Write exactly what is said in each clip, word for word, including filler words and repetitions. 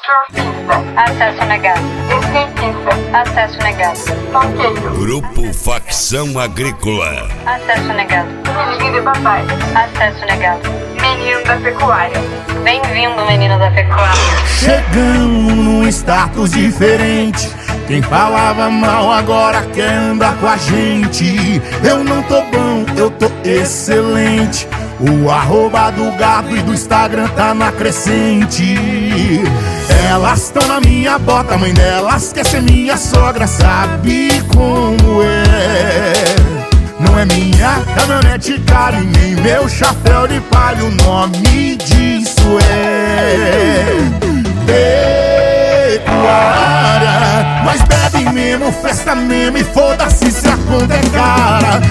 Surfista. Acesso negado. Skatista. Acesso negado. Banqueiro. Grupo Facção Agrícola. Acesso negado. Filhinho de papai. Acesso negado. Menino da pecuária. Bem-vindo, menino da pecuária. Chegamos num status diferente. Quem falava mal agora quer andar com a gente. Eu não tô bom, eu tô excelente. O arroba do gado e do Instagram tá na crescente. Elas tão na minha bota, mãe delas quer ser minha sogra. Sabe como é? Não é minha caminhonete cara e nem meu chapéu de palha. O nome disso é pecuária. Mas bebe mesmo, festa mesmo e foda-se se a conta é cara.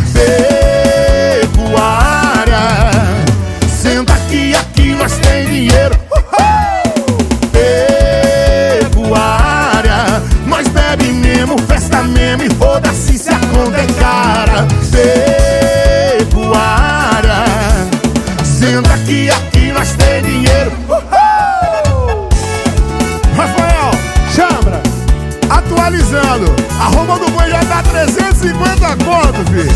Pecuária. Senta aqui, aqui nós tem dinheiro. Pecuária. Nós bebe mesmo, festa mesmo e foda-se se a conta é cara. Pecuária. Senta aqui, aqui nós tem dinheiro. Rafael, chambra, atualizando. A roupa do boi já tá trezentos e cinquenta conto, filho.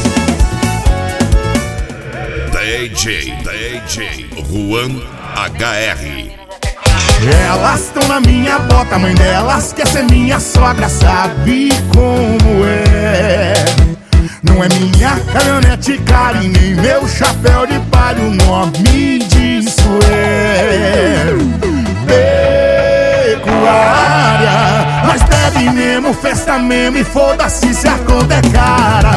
D J, D J Juan H R. Elas tão na minha bota, mãe delas quer ser minha sogra. Sabe como é? Não é minha caminhonete cara e nem meu chapéu de palha. O nome disso é pecuária. Mas bebe mesmo, festa mesmo e foda-se se a conta é cara.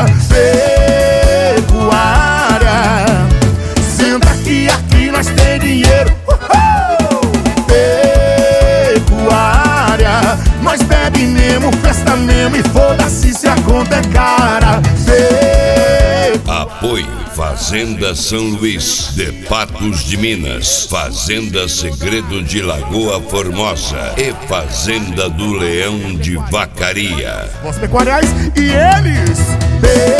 Pecuária. Senta aqui, aqui nós tem dinheiro. Pecuária. Nós bebe mesmo, festa mesmo e foda-se se a conta é cara. Apoio Fazenda São Luís, de Patos de Minas, Fazenda Segredo de Lagoa Formosa e Fazenda do Leão de Vacaria. Os pecuariais e eles